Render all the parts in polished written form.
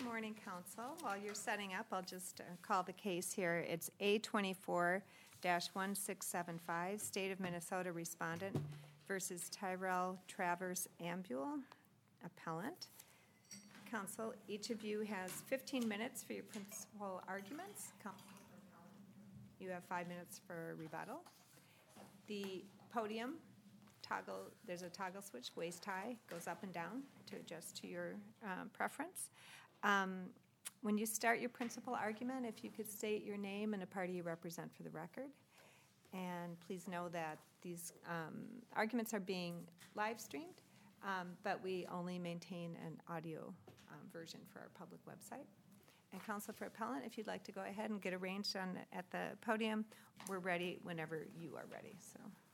morning, Council. While you're setting up, I'll just call the case here. It's A24-1675, State of Minnesota Respondent versus Tyrell Travers Ambule, Appellant. Council, each of you has 15 minutes for your principal arguments. You have 5 minutes for rebuttal. The podium there's a toggle switch, waist high, goes up and down to adjust to your preference. When you start your principal argument, if you could state your name and the party you represent for the record. And please know that these arguments are being live streamed, but we only maintain an audio version for our public website. And Counsel for Appellant, if you'd like to go ahead and get arranged at the podium, we're ready whenever you are ready. So.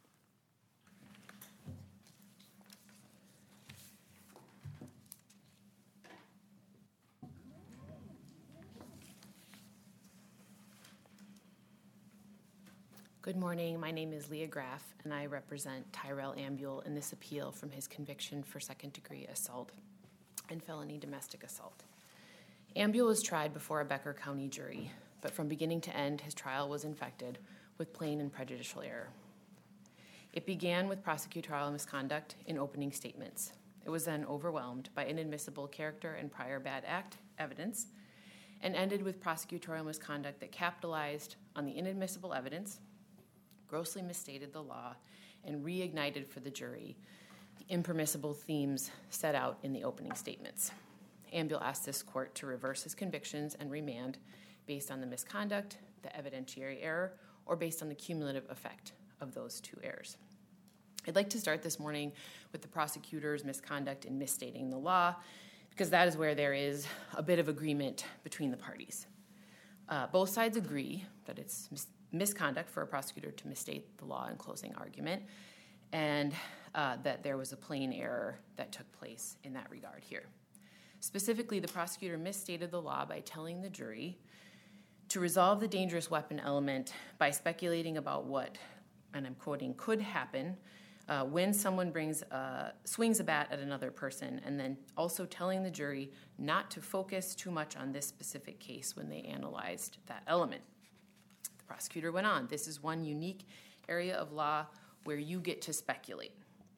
Good morning. My name is Leah Graff, and I represent Tyrell Ambule in this appeal from his conviction for second-degree assault and felony domestic assault. Ambule was tried before a Becker County jury, but from beginning to end, his trial was infected with plain and prejudicial error. It began with prosecutorial misconduct in opening statements. It was then overwhelmed by inadmissible character and prior bad act evidence, and ended with prosecutorial misconduct that capitalized on the inadmissible evidence, grossly misstated the law, and reignited for the jury the impermissible themes set out in the opening statements. Ambule asked this court to reverse his convictions and remand based on the misconduct, the evidentiary error, or based on the cumulative effect of those two errors. I'd like to start this morning with the prosecutor's misconduct in misstating the law, because that is where there is a bit of agreement between the parties. Both sides agree that it's misconduct for a prosecutor to misstate the law in closing argument, and that there was a plain error that took place in that regard here. Specifically, the prosecutor misstated the law by telling the jury to resolve the dangerous weapon element by speculating about what, and I'm quoting, could happen when someone swings a bat at another person, and then also telling the jury not to focus too much on this specific case when they analyzed that element. The prosecutor went on, this is one unique area of law where you get to speculate.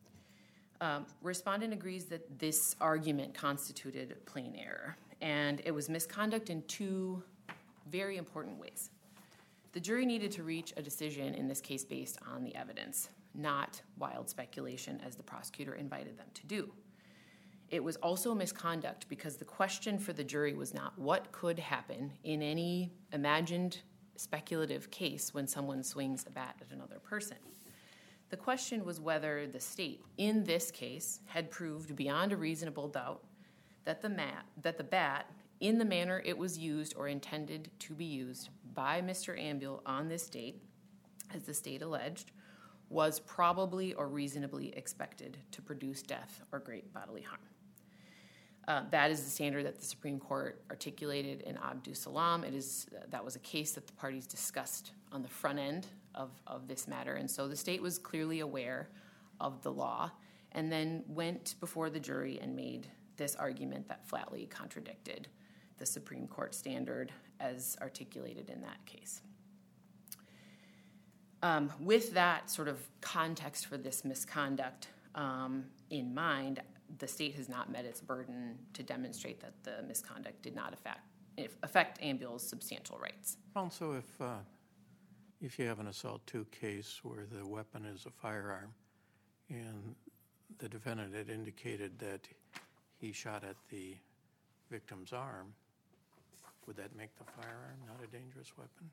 Respondent agrees that this argument constituted plain error, and it was misconduct in two very important ways. The jury needed to reach a decision in this case based on the evidence, not wild speculation as the prosecutor invited them to do. It was also misconduct because the question for the jury was not what could happen in any imagined speculative case when someone swings a bat at another person. The question was whether the state, in this case, had proved beyond a reasonable doubt that the bat, in the manner it was used or intended to be used by Mr. Ambule on this date, as the state alleged, was probably or reasonably expected to produce death or great bodily harm. That is the standard that the Supreme Court articulated in Abdus Salam. That was a case that the parties discussed on the front end of this matter, and so the state was clearly aware of the law and then went before the jury and made this argument that flatly contradicted the Supreme Court standard as articulated in that case. With that sort of context for this misconduct in mind, the state has not met its burden to demonstrate that the misconduct did not affect Ambule's substantial rights. Also, if you have an Assault 2 case where the weapon is a firearm and the defendant had indicated that he shot at the victim's arm, would that make the firearm not a dangerous weapon?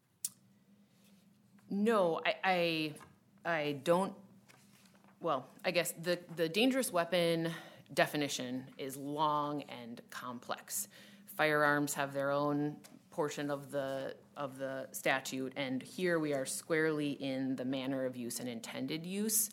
No, I don't. Well, I guess the dangerous weapon definition is long and complex. Firearms have their own portion of the statute, and here we are squarely in the manner of use and intended use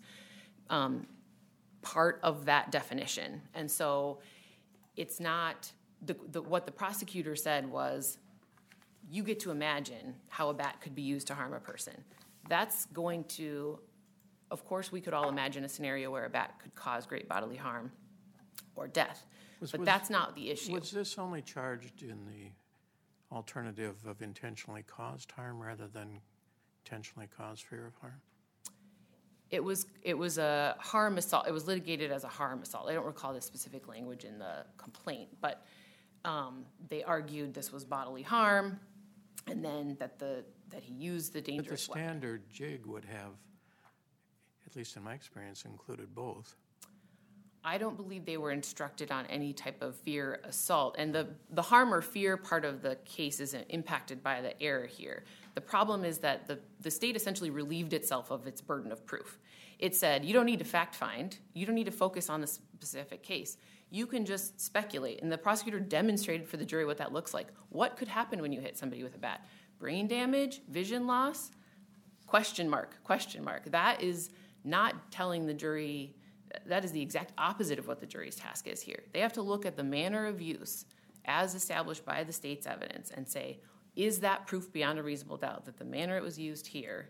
part of that definition. And so it's not what the prosecutor said was, you get to imagine how a bat could be used to harm a person. That's going to, of course, we could all imagine a scenario where a bat could cause great bodily harm or death. But that's not the issue. Was this only charged in the alternative of intentionally caused harm rather than intentionally caused fear of harm? It was a harm assault. It was litigated as a harm assault. I don't recall the specific language in the complaint, but they argued this was bodily harm, and then that he used the dangerous But the weapon. standard JIG would have, at least in my experience, included both. I don't believe they were instructed on any type of fear assault. And the harm or fear part of the case isn't impacted by the error here. The problem is that the state essentially relieved itself of its burden of proof. It said, you don't need to fact find. You don't need to focus on the specific case. You can just speculate. And the prosecutor demonstrated for the jury what that looks like. What could happen when you hit somebody with a bat? Brain damage? Vision loss? Question mark. That is not telling the jury. That is the exact opposite of what the jury's task is here. They have to look at the manner of use as established by the state's evidence and say, is that proof beyond a reasonable doubt that the manner it was used here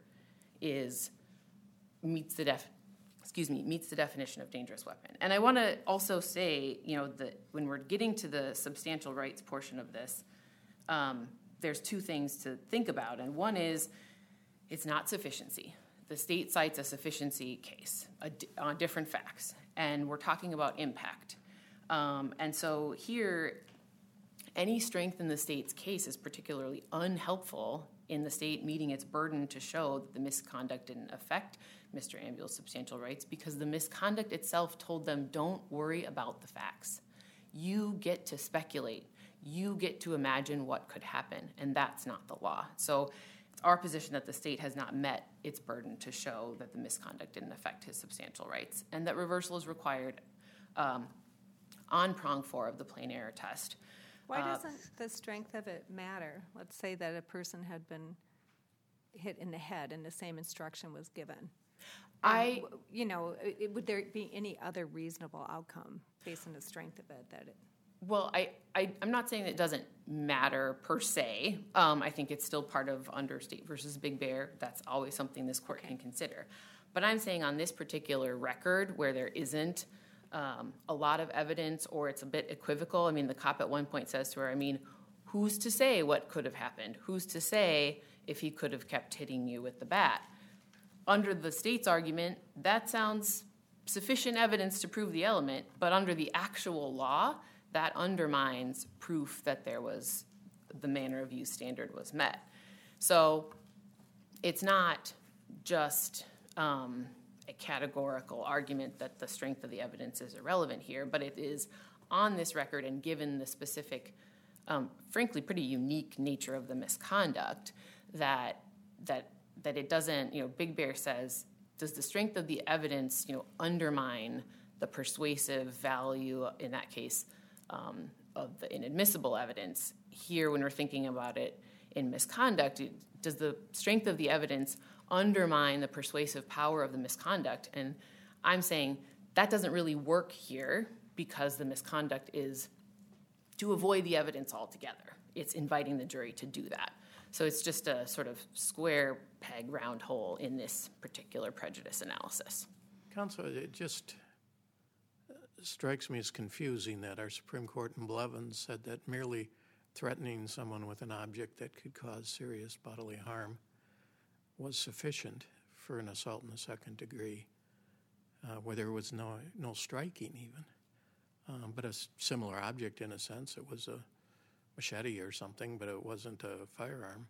meets the definition of dangerous weapon? And I want to also say, that when we're getting to the substantial rights portion of this, there's two things to think about. And one is, it's not sufficiency. The state cites a sufficiency case on different facts, and we're talking about impact. And so here, any strength in the state's case is particularly unhelpful in the state meeting its burden to show that the misconduct didn't affect Mr. Ambule's substantial rights, because the misconduct itself told them, don't worry about the facts. You get to speculate. You get to imagine what could happen, and that's not the law. So it's our position that the state has not met its burden to show that the misconduct didn't affect his substantial rights, and that reversal is required on prong 4 of the plain error test. Why doesn't the strength of it matter? Let's say that a person had been hit in the head and the same instruction was given. Would there be any other reasonable outcome based on the strength of it? Well, I'm not saying it doesn't matter per se. I think it's still part of under State versus Big Bear. That's always something this court can consider. But I'm saying on this particular record where there isn't a lot of evidence, or it's a bit equivocal. I mean, the cop at one point says to her, who's to say what could have happened? Who's to say if he could have kept hitting you with the bat? Under the state's argument, that sounds sufficient evidence to prove the element, but under the actual law, that undermines proof that the manner of use standard was met. So it's not just a categorical argument that the strength of the evidence is irrelevant here, but it is on this record, and given the specific, frankly, pretty unique nature of the misconduct, that it doesn't, Big Bear says, does the strength of the evidence, undermine the persuasive value, in that case, of the inadmissible evidence? Here, when we're thinking about it in misconduct, does the strength of the evidence undermine the persuasive power of the misconduct? And I'm saying that doesn't really work here, because the misconduct is to avoid the evidence altogether. It's inviting the jury to do that. So it's just a sort of square peg, round hole in this particular prejudice analysis. Counsel, it just strikes me as confusing that our Supreme Court in Blevins said that merely threatening someone with an object that could cause serious bodily harm was sufficient for an assault in the second degree, where there was no striking even, but a similar object in a sense. It was a machete or something, but it wasn't a firearm.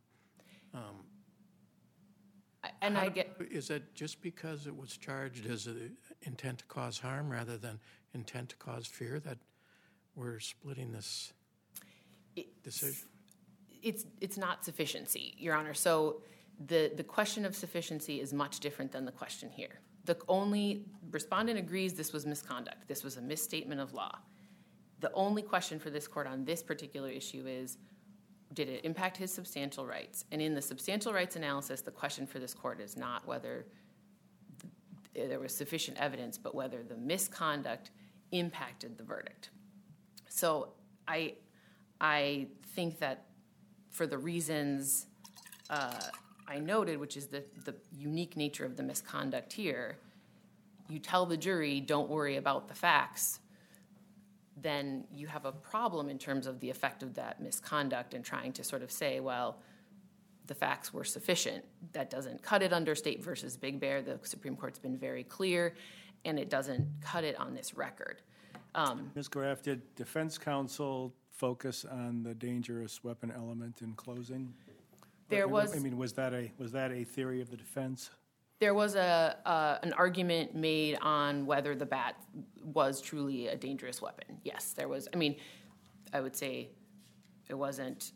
Is that just because it was charged as an intent to cause harm rather than intent to cause fear that we're splitting this decision? It's not sufficiency, Your Honor. So the question of sufficiency is much different than the question here. The only respondent agrees this was misconduct. This was a misstatement of law. The only question for this court on this particular issue is, did it impact his substantial rights? And in the substantial rights analysis, the question for this court is not whether there was sufficient evidence, but whether the misconduct impacted the verdict. So I think that for the reasons I noted, which is the unique nature of the misconduct here, you tell the jury, don't worry about the facts. then you have a problem in terms of the effect of that misconduct and trying to sort of say, well, the facts were sufficient. That doesn't cut it under State versus Big Bear. The Supreme Court's been very clear, and it doesn't cut it on this record. Ms. Graff, did defense counsel focus on the dangerous weapon element in closing? There was. I mean, was that a theory of the defense? There was an argument made on whether the bat was truly a dangerous weapon. Yes, there was. I mean, I would say it wasn't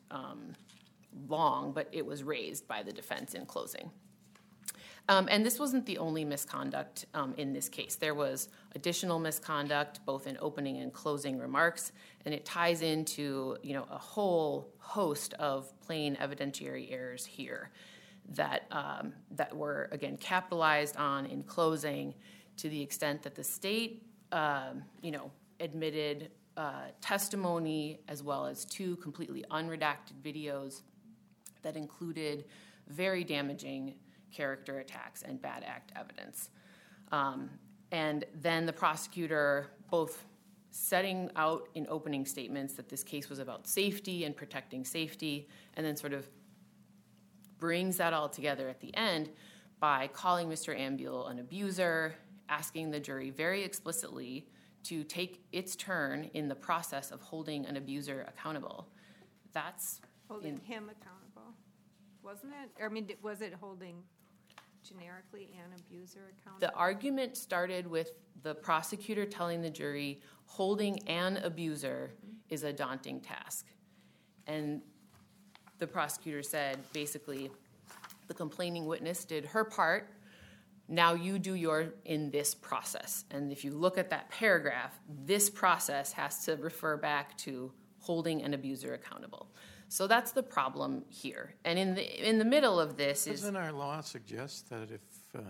long, but it was raised by the defense in closing. And this wasn't the only misconduct in this case. There was additional misconduct, both in opening and closing remarks, and it ties into, a whole host of plain evidentiary errors here that were, again, capitalized on in closing to the extent that the state, admitted testimony as well as 2 completely unredacted videos that included very damaging character attacks and bad act evidence. And then the prosecutor both setting out in opening statements that this case was about safety and protecting safety, and then sort of brings that all together at the end by calling Mr. Ambule an abuser, asking the jury very explicitly to take its turn in the process of holding an abuser accountable. That's Holding him accountable, wasn't it? I mean, was it holding generically an abuser accountable? The argument started with the prosecutor telling the jury holding an abuser is a daunting task. And the prosecutor said, basically, the complaining witness did her part. Now you do your in this process. And if you look at that paragraph, this process has to refer back to holding an abuser accountable. So that's the problem here. And in the middle of this Doesn't our law suggest that if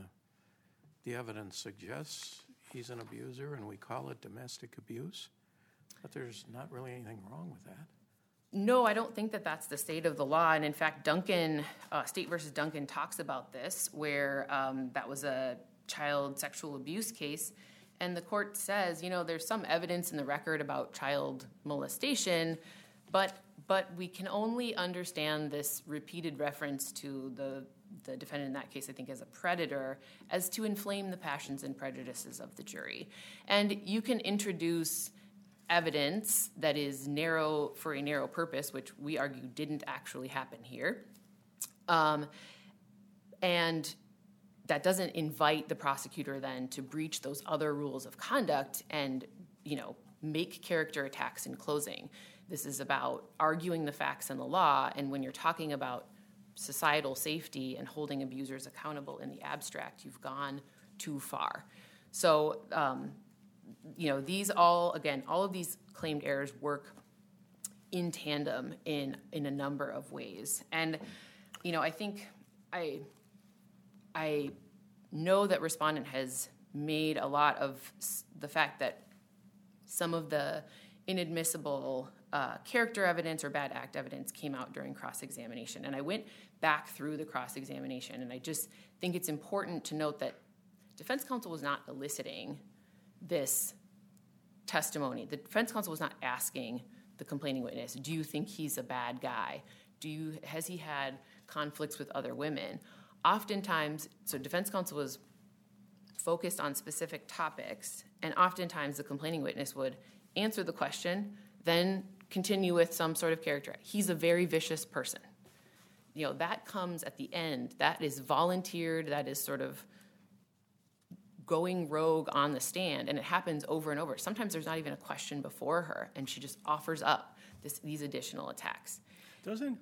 the evidence suggests he's an abuser and we call it domestic abuse, that there's not really anything wrong with that? No, I don't think that that's the state of the law. And in fact, Duncan, State versus Duncan talks about this, where that was a child sexual abuse case. And the court says, there's some evidence in the record about child molestation, but we can only understand this repeated reference to the defendant in that case, I think, as a predator, as to inflame the passions and prejudices of the jury. And you can introduce evidence that is narrow for a narrow purpose, which we argue didn't actually happen here. And that doesn't invite the prosecutor then to breach those other rules of conduct and, make character attacks in closing. This is about arguing the facts and the law, and when you're talking about societal safety and holding abusers accountable in the abstract, you've gone too far. So, all of these claimed errors work in tandem in a number of ways. And, I think I know that respondent has made a lot of the fact that some of the inadmissible character evidence or bad act evidence came out during cross-examination. And I went back through the cross-examination, and I just think it's important to note that defense counsel was not eliciting this testimony. The defense counsel was not asking the complaining witness, do you think he's a bad guy? Has he had conflicts with other women? Oftentimes, so defense counsel was focused on specific topics, and oftentimes the complaining witness would answer the question, then continue with some sort of character. He's a very vicious person. That comes at the end. That is volunteered. That is sort of going rogue on the stand, and it happens over and over. Sometimes there's not even a question before her, and she just offers up these additional attacks. Doesn't,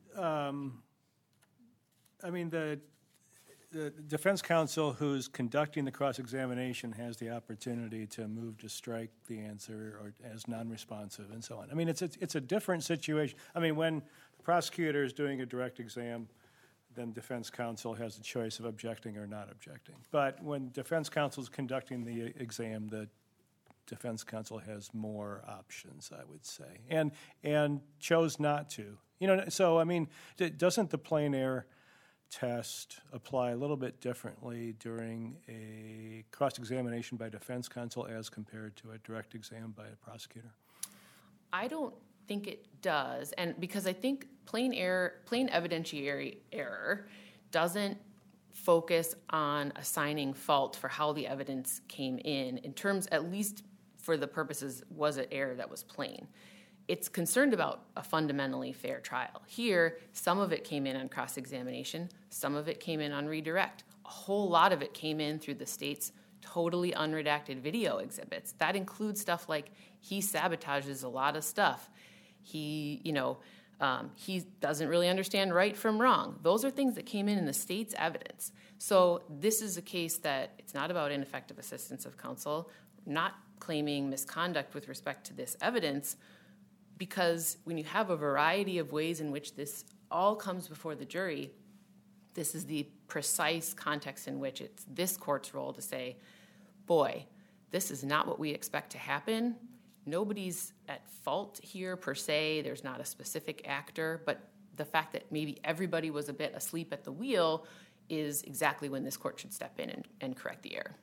the defense counsel who's conducting the cross-examination has the opportunity to move to strike the answer or as non-responsive and so on. I mean, it's a different situation. I mean, when the prosecutor is doing a direct exam, then defense counsel has a choice of objecting or not objecting. But when defense counsel is conducting the exam, the defense counsel has more options, I would say, and chose not to. So, I mean, doesn't the plain error test apply a little bit differently during a cross-examination by defense counsel as compared to a direct exam by a prosecutor? I don't think it does, and because I think plain evidentiary error doesn't focus on assigning fault for how the evidence came in terms, at least for the purposes, was it error that was plain. It's concerned about a fundamentally fair trial. Here, some of it came in on cross-examination, some of it came in on redirect. A whole lot of it came in through the state's totally unredacted video exhibits. That includes stuff like he sabotages a lot of stuff. He doesn't really understand right from wrong. Those are things that came in the state's evidence. So this is a case that it's not about ineffective assistance of counsel, not claiming misconduct with respect to this evidence, because when you have a variety of ways in which this all comes before the jury, this is the precise context in which it's this court's role to say, boy, this is not what we expect to happen. Nobody's at fault here per se. There's not a specific actor, but the fact that maybe everybody was a bit asleep at the wheel is exactly when this court should step in and correct the error.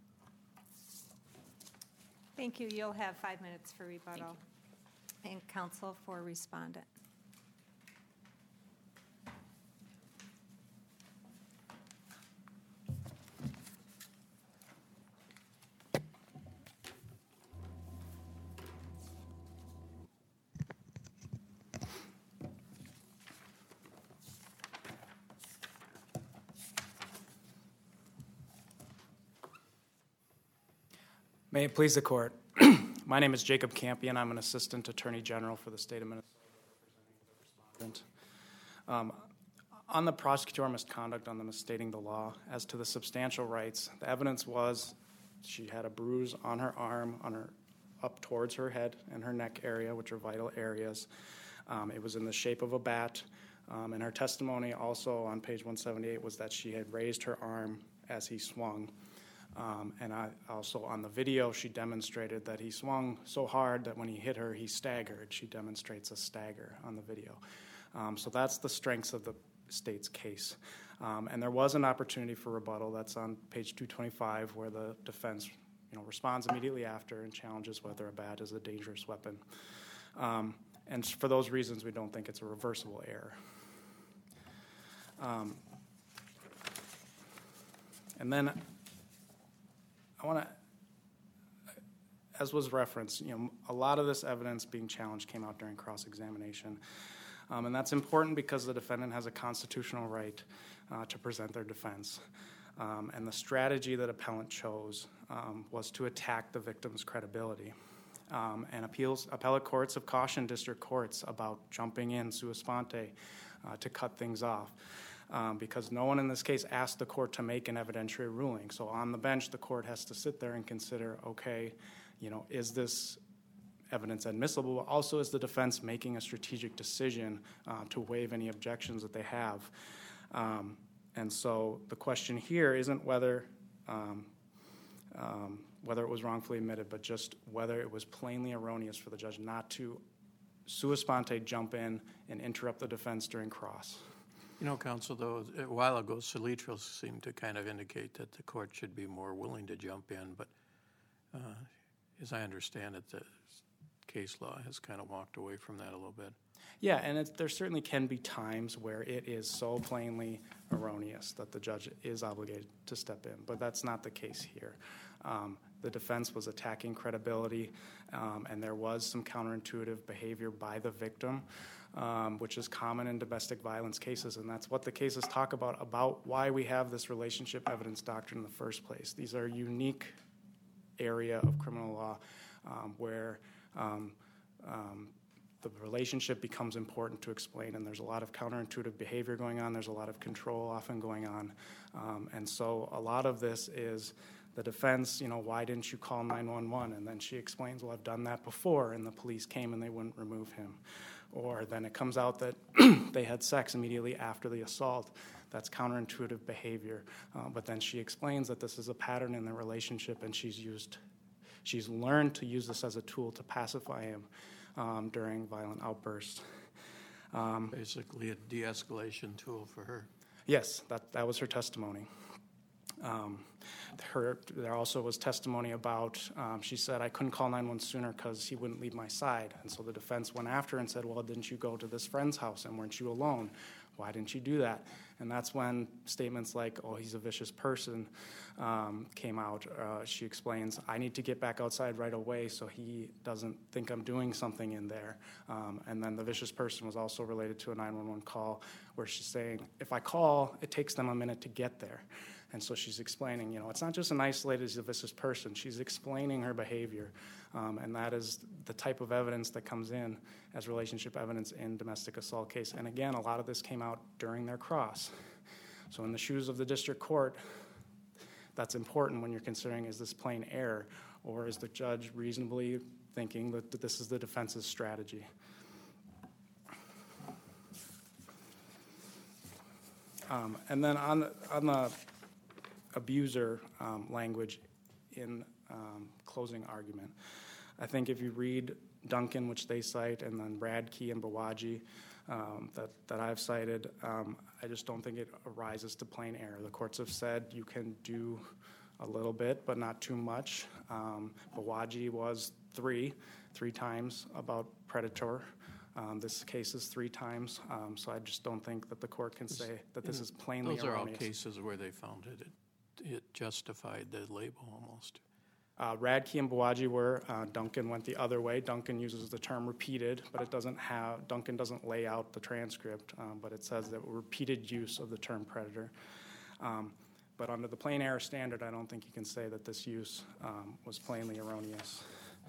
Thank you. You'll have 5 minutes for rebuttal. And counsel for respondent. May it please the court. My name is Jacob Campion. I'm an assistant attorney general for the state of Minnesota representing the respondent. On the prosecutorial misconduct on the misstating the law, as to the substantial rights, the evidence was she had a bruise on her arm, up towards her head and her neck area, which are vital areas. It was in the shape of a bat. And her testimony also on page 178 was that she had raised her arm as he swung. And also on the video, she demonstrated that he swung so hard that when he hit her, he staggered. She demonstrates a stagger on the video. So that's the strengths of the state's case. And there was an opportunity for rebuttal. That's on page 225, where the defense responds immediately after and challenges whether a bat is a dangerous weapon. And for those reasons, we don't think it's a reversible error. And then I want to, as was referenced, a lot of this evidence being challenged came out during cross-examination. And that's important because the defendant has a constitutional right to present their defense. And the strategy that appellant chose was to attack the victim's credibility. And appellate courts have cautioned district courts about jumping in sua sponte to cut things off. Because no one in this case asked the court to make an evidentiary ruling. So on the bench, the court has to sit there and consider, okay, is this evidence admissible? But also, is the defense making a strategic decision to waive any objections that they have? And so the question here isn't whether it was wrongfully admitted, but just whether it was plainly erroneous for the judge not to sua sponte jump in and interrupt the defense during cross. Counsel, though, a while ago, Salitros seemed to kind of indicate that the court should be more willing to jump in, but as I understand it, the case law has kind of walked away from that a little bit. Yeah, and there certainly can be times where it is so plainly erroneous that the judge is obligated to step in, but that's not the case here. The defense was attacking credibility, and there was some counterintuitive behavior by the victim, which is common in domestic violence cases, and that's what the cases talk about why we have this relationship evidence doctrine in the first place. These are a unique area of criminal law where the relationship becomes important to explain, and there's a lot of counterintuitive behavior going on. There's a lot of control often going on, and so a lot of this is the defense, why didn't you call 911? And then she explains, well, I've done that before, and the police came and they wouldn't remove him. Or then it comes out that they had sex immediately after the assault. That's counterintuitive behavior. But then she explains that this is a pattern in their relationship, and she's learned to use this as a tool to pacify him during violent outbursts. Basically a de-escalation tool for her. Yes, that was her testimony. There also was testimony about, she said, I couldn't call 911 sooner because he wouldn't leave my side. And so the defense went after her and said, well, didn't you go to this friend's house and weren't you alone? Why didn't you do that? And that's when statements like, oh, he's a vicious person, came out. She explains, I need to get back outside right away so he doesn't think I'm doing something in there. And then the vicious person was also related to a 911 call where she's saying, if I call, it takes them a minute to get there. And so she's explaining, it's not just an isolated vicious person. She's explaining her behavior. And that is the type of evidence that comes in as relationship evidence in domestic assault case. And again, a lot of this came out during their cross. So in the shoes of the district court, that's important when you're considering, is this plain error, or is the judge reasonably thinking that this is the defense's strategy? And then on the abuser language in closing argument, I think if you read Duncan, which they cite, and then Radke and Bawaji that I've cited, I just don't think it arises to plain error. The courts have said you can do a little bit, but not too much. Bawaji was three times about predator. This case is 3 times, so I just don't think that the court can say that this is plainly erroneous. Those are all cases where they found it justified the label almost. Radke and Bawaji were. Duncan went the other way. Duncan uses the term repeated, but Duncan doesn't lay out the transcript, but it says that repeated use of the term predator. But under the plain error standard, I don't think you can say that this use was plainly erroneous.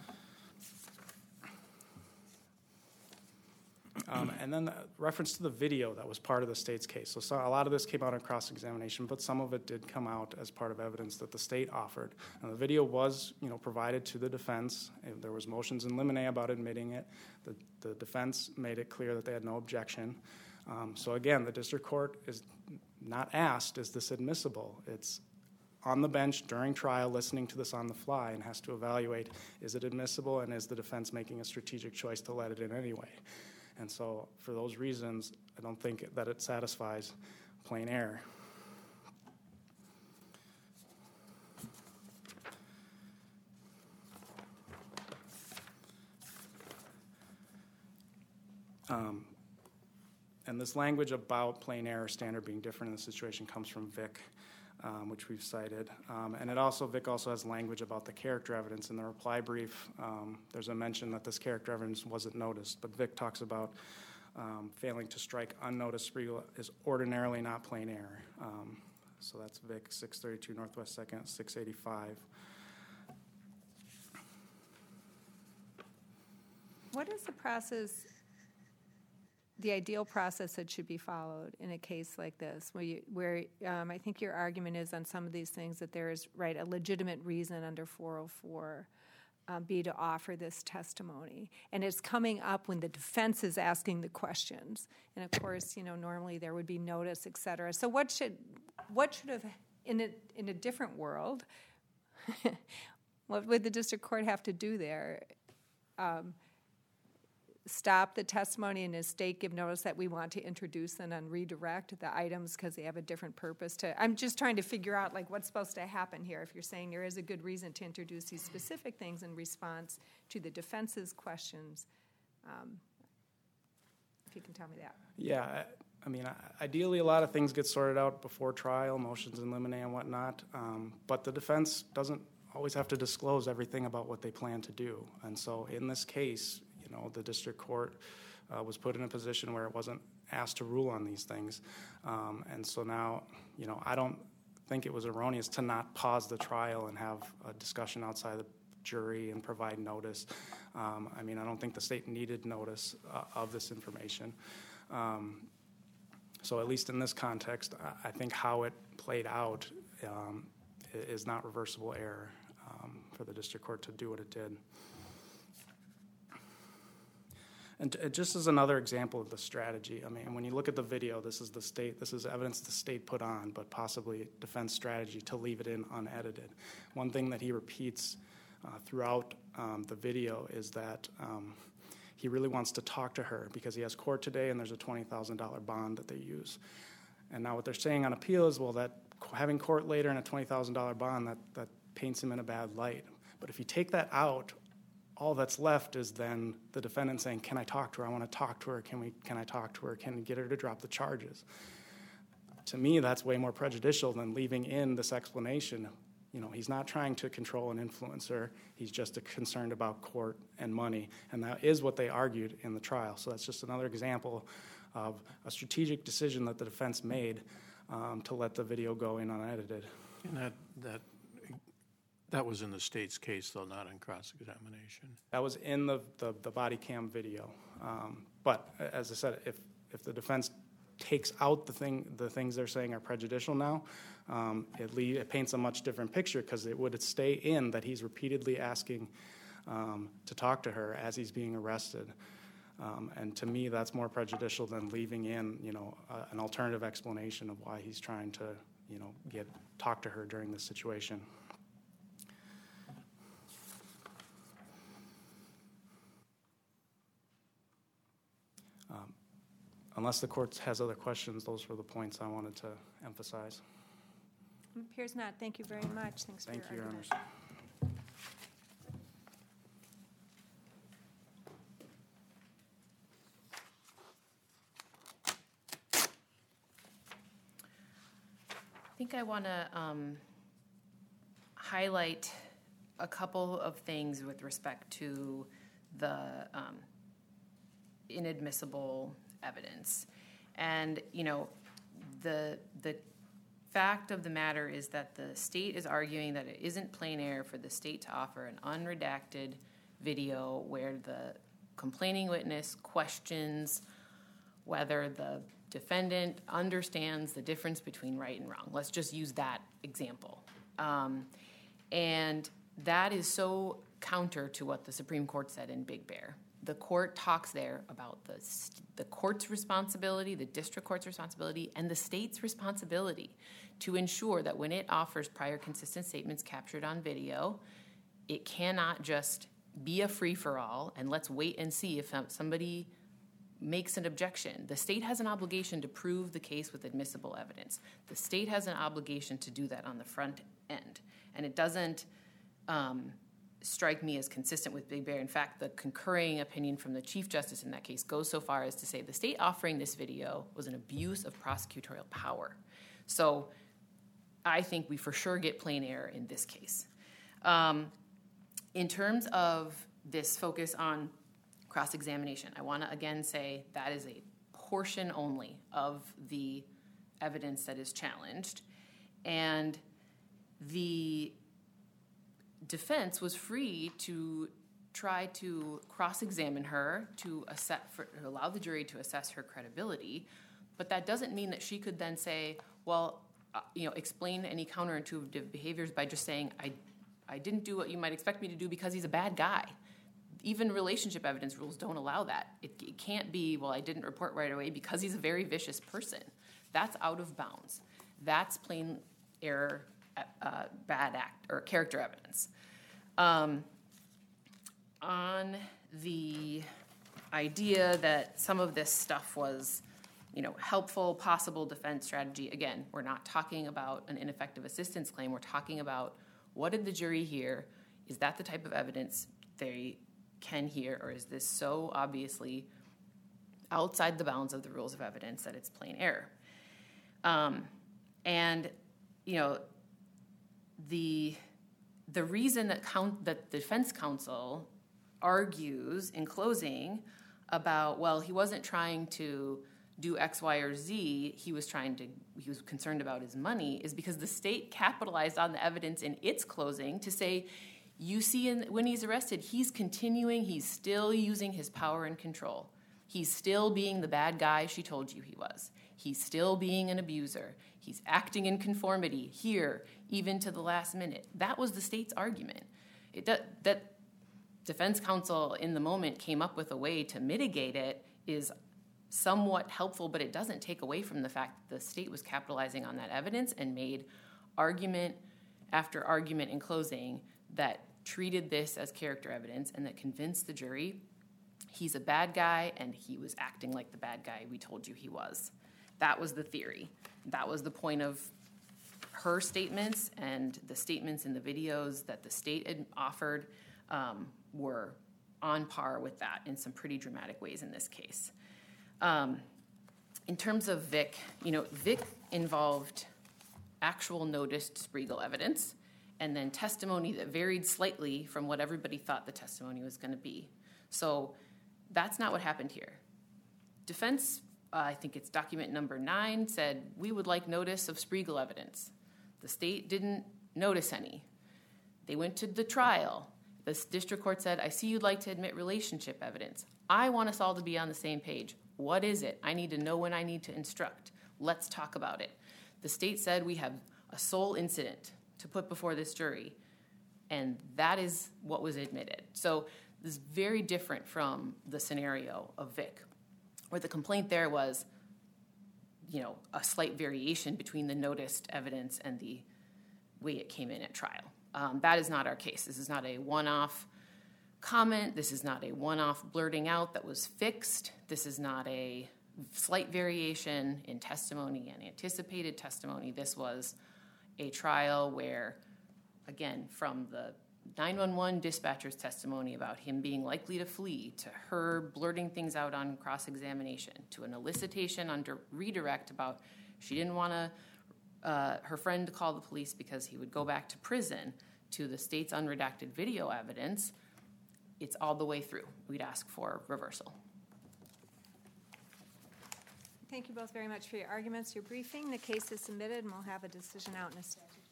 And then the reference to the video that was part of the state's case. So a lot of this came out in cross-examination, but some of it did come out as part of evidence that the state offered. And the video was, provided to the defense. There was motions in limine about admitting it. The defense made it clear that they had no objection. So again, the district court is not asked, is this admissible? It's on the bench during trial listening to this on the fly and has to evaluate, is it admissible, and is the defense making a strategic choice to let it in anyway? And so for those reasons, I don't think that it satisfies plain error. And this language about plain error standard being different in the situation comes from Vic, which we've cited. And Vic also has language about the character evidence. In the reply brief, there's a mention that this character evidence wasn't noticed, but Vic talks about failing to strike unnoticed is ordinarily not plain error. So that's Vic, 632 Northwest 2nd, 685. What is the ideal process that should be followed in a case like this, where I think your argument is on some of these things that there is, a legitimate reason under 404 B to offer this testimony. And it's coming up when the defense is asking the questions. And of course, normally there would be notice, et cetera. So what should have, in a different world, what would the district court have to do there? Stop the testimony in his state, give notice that we want to introduce them and redirect the items because they have a different purpose. I'm just trying to figure out what's supposed to happen here if you're saying there is a good reason to introduce these specific things in response to the defense's questions. If you can tell me that. Yeah, ideally a lot of things get sorted out before trial, motions in limine and whatnot, but the defense doesn't always have to disclose everything about what they plan to do. And so in this case, the district court was put in a position where it wasn't asked to rule on these things. And so now, I don't think it was erroneous to not pause the trial and have a discussion outside the jury and provide notice. I don't think the state needed notice of this information. So at least in this context, I think how it played out is not reversible error for the district court to do what it did. And just as another example of the strategy, when you look at the video, this is evidence the state put on, but possibly defense strategy to leave it in unedited. One thing that he repeats throughout the video is that he really wants to talk to her because he has court today and there's a $20,000 bond that they use. And now what they're saying on appeal is, well, that having court later and a $20,000 bond, that paints him in a bad light. But if you take that out, all that's left is then the defendant saying, can I talk to her? I want to talk to her. Can I talk to her? Can we get her to drop the charges? To me, that's way more prejudicial than leaving in this explanation. You know, he's not trying to control and influence her. He's just concerned about court and money. And that is what they argued in the trial. So that's just another example of a strategic decision that the defense made to let the video go in unedited. And that was in the state's case, though, not in cross-examination. That was in the body cam video. But as I said, if the defense takes out the things they're saying are prejudicial now, it paints a much different picture, because it would stay in that he's repeatedly asking to talk to her as he's being arrested. And to me, that's more prejudicial than leaving in, an alternative explanation of why he's trying to, talk to her during this situation. Unless the court has other questions, those were the points I wanted to emphasize. It appears not. Thank you very much. Thanks for your Thank you, Your argument. Honors. I think I want to highlight a couple of things with respect to the inadmissible evidence. And, the fact of the matter is that the state is arguing that it isn't plain error for the state to offer an unredacted video where the complaining witness questions whether the defendant understands the difference between right and wrong. Let's just use that example. And that is so counter to what the Supreme Court said in Big Bear. The court talks there about the court's responsibility, the district court's responsibility, and the state's responsibility to ensure that when it offers prior consistent statements captured on video, it cannot just be a free-for-all and let's wait and see if somebody makes an objection. The state has an obligation to prove the case with admissible evidence. The state has an obligation to do that on the front end. And it doesn't strike me as consistent with Big Bear. In fact, the concurring opinion from the Chief Justice in that case goes so far as to say the state offering this video was an abuse of prosecutorial power. So I think we for sure get plain error in this case. In terms of this focus on cross-examination, I want to again say that is a portion only of the evidence that is challenged. And the defense was free to try to cross-examine her to allow the jury to assess her credibility, but that doesn't mean that she could then say, well, explain any counterintuitive behaviors by just saying, I didn't do what you might expect me to do because he's a bad guy. Even relationship evidence rules don't allow that. It can't be, well, I didn't report right away because he's a very vicious person. That's out of bounds. That's plain error, bad act, or character evidence. On the idea that some of this stuff was, helpful, possible defense strategy, again, we're not talking about an ineffective assistance claim. We're talking about what did the jury hear? Is that the type of evidence they can hear, or is this so obviously outside the bounds of the rules of evidence that it's plain error? The reason that the defense counsel argues in closing about, well, he wasn't trying to do X, Y, or Z, he was concerned about his money, is because the state capitalized on the evidence in its closing to say, you see, when he's arrested, he's still using his power and control. He's still being the bad guy she told you he was. He's still being an abuser. He's acting in conformity here, even to the last minute. That was the state's argument. That defense counsel in the moment came up with a way to mitigate it is somewhat helpful, but it doesn't take away from the fact that the state was capitalizing on that evidence and made argument after argument in closing that treated this as character evidence and that convinced the jury he's a bad guy and he was acting like the bad guy we told you he was. That was the theory. That was the point of her statements and the statements in the videos that the state had offered were on par with that in some pretty dramatic ways in this case. In terms of Vic, Vic involved actual noticed Spriegel evidence and then testimony that varied slightly from what everybody thought the testimony was going to be. So that's not what happened here. Defense, I think it's document number 9, said, we would like notice of Spriegel evidence. The state didn't notice any. They went to the trial. The district court said, I see you'd like to admit relationship evidence. I want us all to be on the same page. What is it? I need to know when I need to instruct. Let's talk about it. The state said we have a sole incident to put before this jury, and that is what was admitted. So this is very different from the scenario of Vic, where the complaint there was, a slight variation between the noticed evidence and the way it came in at trial. That is not our case. This is not a one-off comment. This is not a one-off blurting out that was fixed. This is not a slight variation in testimony and anticipated testimony. This was a trial where, again, from the 911 dispatcher's testimony about him being likely to flee, to her blurting things out on cross-examination, to an elicitation on redirect about she didn't want her friend to call the police because he would go back to prison, to the state's unredacted video evidence, it's all the way through. We'd ask for reversal. Thank you both very much for your arguments, your briefing. The case is submitted, and we'll have a decision out in a statute.